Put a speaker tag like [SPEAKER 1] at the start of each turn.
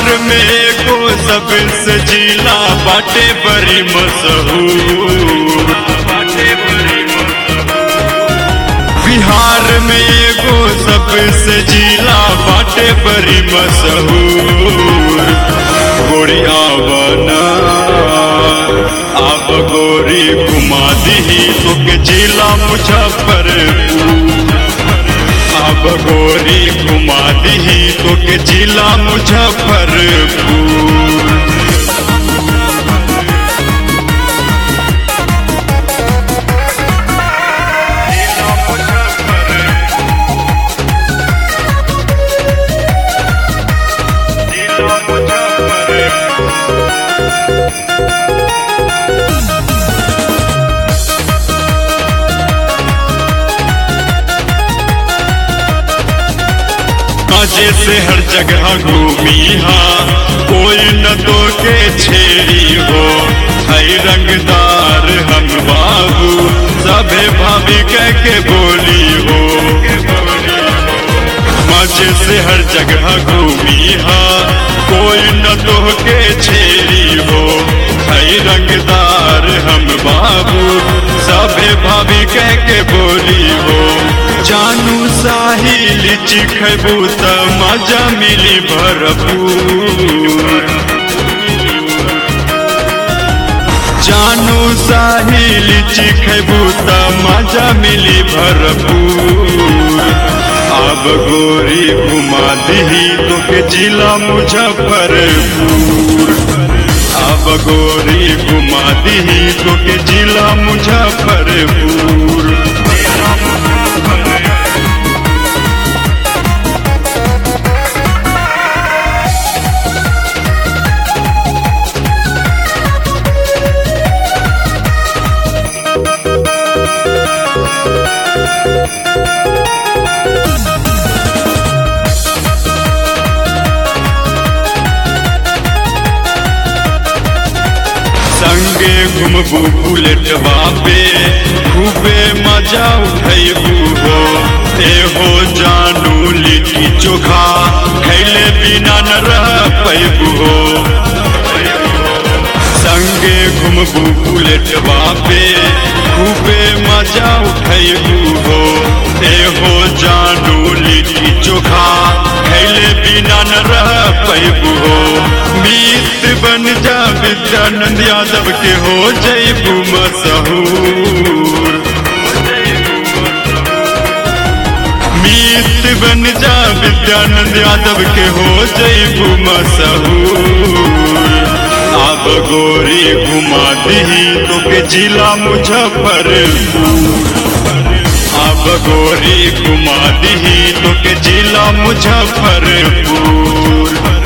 [SPEAKER 1] में एगो सबसे जिला बाटे बड़ी मशहूर। बिहार में एगो सबसे जिला बाटे बड़ी मशहूर। गोरिया बना आप गोरी घुमा दही तोके जिला मुजफ्फरपुर। अब गोरी घुमा दही तोके जिला मुजफ्फरपुर। जैसे हर जगह घूमी हाँ कोई न तो के छेड़ी हो। है रंगदार हम बाबू सभे भाभी कह के बोली हो। मजे से हर जगह घूमी हाँ कोई न तो के छेड़ी हो। है रंगदार हम बाबू सभे भाभी कह के बोली हो। जानू साही लीची खैबू त मजा मिली भरपूर। जानू साही लीची खैबू त मजा मिली भरपूर। अब गोरी घुमा दही तोके जिला मुजफ्फरपुर। अब गोरी घुमा दही तोके जिला मुजफ्फरपुर। संगे घुमबू बुलेटवा पे खूबे मजा उठैबू हो। एहो जानू लिट्टी चोखा खैले बिना न रह पैबू हो। संगे घुमबू बुलेटवा पे खूबे मजा उठैबू हो। एहो जानू लिट्टी चोखा खैले बिना न रह पैबू हो। मीत बन जा विद्यानंद यादव के हो जैबू मशहूर। मीत बन जा विद्यानंद यादव के हो जैबू मशहूर। अब गोरी घुमा दही तोके जिला मुजफ्फरपुर। अब गोरी घुमा दही तोके जिला मुजफ्फरपुर।